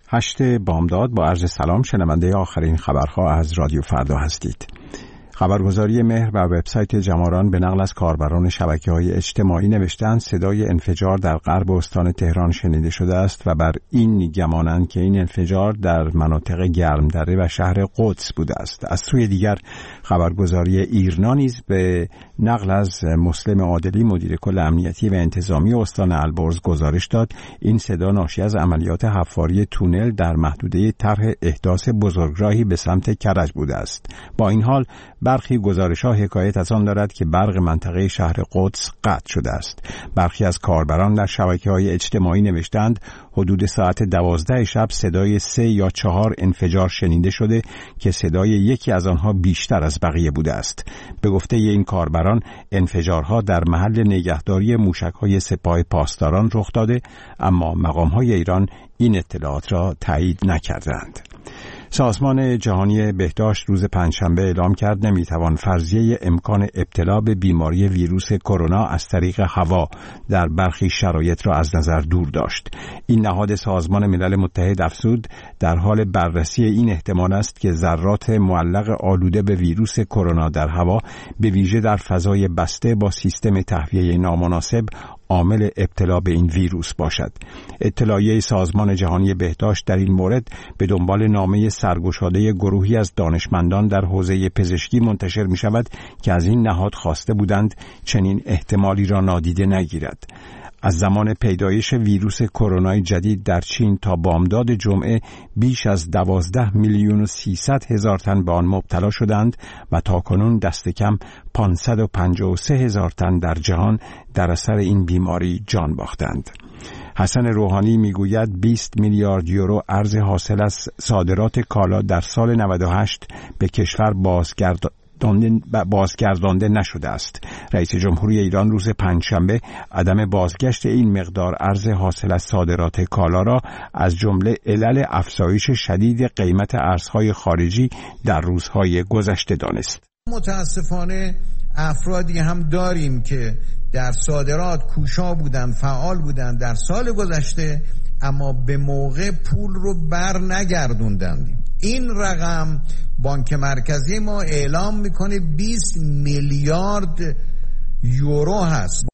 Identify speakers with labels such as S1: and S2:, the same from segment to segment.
S1: 8 بامداد با عرض سلام، شنونده آخرین خبرها از رادیو فردا هستید. خبرگزاری مهر و وبسایت جماران به نقل از کاربران شبکه‌های اجتماعی نوشتند صدای انفجار در غرب استان تهران شنیده شده است و بر این گمانند که این انفجار در مناطق گرمدره و شهر قدس بوده است. از سوی دیگر خبرگزاری ایرنا نیز به نقل از مسلم عادلی مدیر کل امنیتی و انتظامی استان البرز گزارش داد این صدا ناشی از عملیات حفاری تونل در محدوده طرح احداث بزرگراهی به سمت کرج بوده است. با این حال برخی گزارش‌ها حکایت از آن دارد که برق منطقه شهر قدس قطع شده است. برخی از کاربران در شبکه‌های اجتماعی نوشتند حدود ساعت 12 شب صدای 3 یا 4 انفجار شنیده شده که صدای یکی از آنها بیشتر از بقیه بوده است. به گفته این کاربران انفجارها در محل نگهداری موشک‌های سپاه پاسداران رخ داده، اما مقام‌های ایران این اطلاعات را تایید نکردند. سازمان جهانی بهداشت روز پنجشنبه اعلام کرد نمیتوان فرضیه امکان ابتلا به بیماری ویروس کرونا از طریق هوا در برخی شرایط را از نظر دور داشت. این نهاد سازمان ملل متحد افزود در حال بررسی این احتمال است که ذرات معلق آلوده به ویروس کرونا در هوا به ویژه در فضای بسته با سیستم تهویه نامناسب عامل ابتلا به این ویروس باشد. اطلاعیه سازمان جهانی بهداشت در این مورد به دنبال نامه سرگشاده گروهی از دانشمندان در حوزه پزشکی منتشر می شود که از این نهاد خواسته بودند چنین احتمالی را نادیده نگیرد. از زمان پیدایش ویروس کرونا جدید در چین تا بامداد جمعه بیش از 12,300,000 تن به آن مبتلا شدند و تاکنون دست کم 553,000 تن در جهان در اثر این بیماری جان باختند. حسن روحانی میگوید 20 میلیارد یورو ارز حاصل از صادرات کالا در سال 98 به کشور بازگردانده نشده است. رئیس جمهوری ایران روز پنجشنبه عدم بازگشت این مقدار ارز حاصل از صادرات کالا را از جمله علل افزایش شدید قیمت ارزهای خارجی در روزهای گذشته دانست.
S2: متاسفانه افرادی هم داریم که در صادرات کوشا بودند، فعال بودند در سال گذشته، اما به موقع پول رو بر نگردوندند. این رقم بانک مرکزی ما اعلام میکنه 20 میلیارد یورو هست.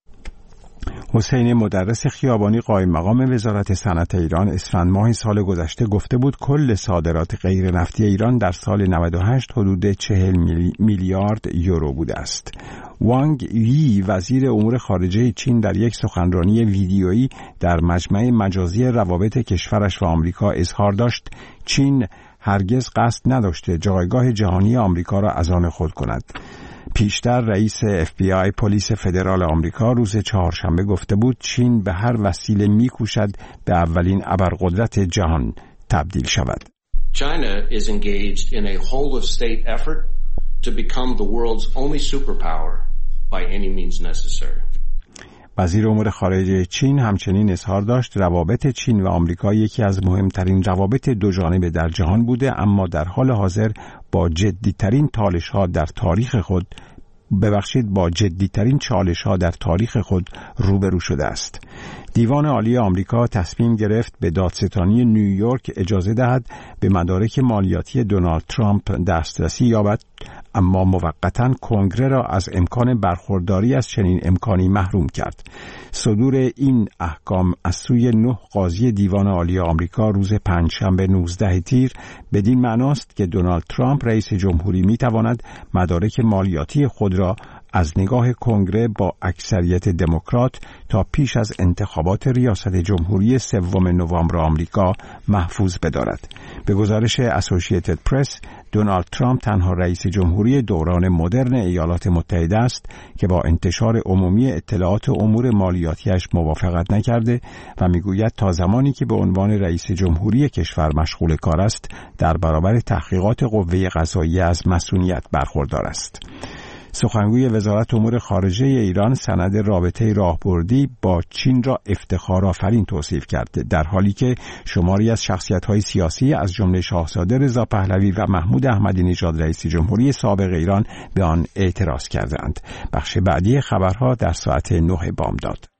S1: حسین مدرس خیابانی قائم مقام وزارت صنعت ایران اسفند ماه سال گذشته گفته بود کل صادرات غیر نفتی ایران در سال 98 حدود 40 میلیارد یورو بوده است. وانگ یی وزیر امور خارجه چین در یک سخنرانی ویدیویی در مجمع مجازی روابط کشورش و آمریکا اظهار داشت چین هرگز قصد نداشته جایگاه جهانی آمریکا را از آن خود کند. پیشتر رئیس FBI پلیس فدرال آمریکا روز چهارشنبه گفته بود چین به هر وسیله می‌کوشد به اولین ابرقدرت جهان تبدیل شود.
S3: China is engaged in a whole of state effort to become the world's only superpower by any means necessary.
S1: وزیر امور خارجه چین همچنین اظهار داشت روابط چین و آمریکا یکی از مهمترین روابط دو جانبه در جهان بوده، اما در حال حاضر با جدیترین چالش‌ها در تاریخ خود روبرو شده است. دیوان عالی آمریکا تصمیم گرفت به دادستانی نیویورک اجازه دهد به مدارک مالیاتی دونالد ترامپ دسترسی یابد، اما موقتاً کنگره را از امکان برخورداری از چنین امکانی محروم کرد. صدور این احکام از سوی 9 قاضی دیوان عالی آمریکا روز پنجشنبه 19 تیر بدین معناست که دونالد ترامپ رئیس جمهوری میتواند مدارک مالیاتی خود را از نگاه کنگره با اکثریت دموکرات تا پیش از انتخابات ریاست جمهوری 3 نوامبر آمریکا محفوظ بدارد. به گزارش اسوسییتد پرس، دونالد ترامپ تنها رئیس جمهوری دوران مدرن ایالات متحده است که با انتشار عمومی اطلاعات امور مالیاتیش موافقت نکرده و میگوید تا زمانی که به عنوان رئیس جمهوری کشور مشغول کار است، در برابر تحقیقات قوه قضاییه از مسئولیت برخوردار است. سخنگوی وزارت امور خارجه ایران سند رابطه راهبردی با چین را افتخارآفرین توصیف کرد، در حالی که شماری از شخصیت‌های سیاسی از جمله شاهزاده رضا پهلوی و محمود احمدی نژاد رئیس جمهوری سابق ایران به آن اعتراض کردند. بخش بعدی خبرها در ساعت 9 بامداد.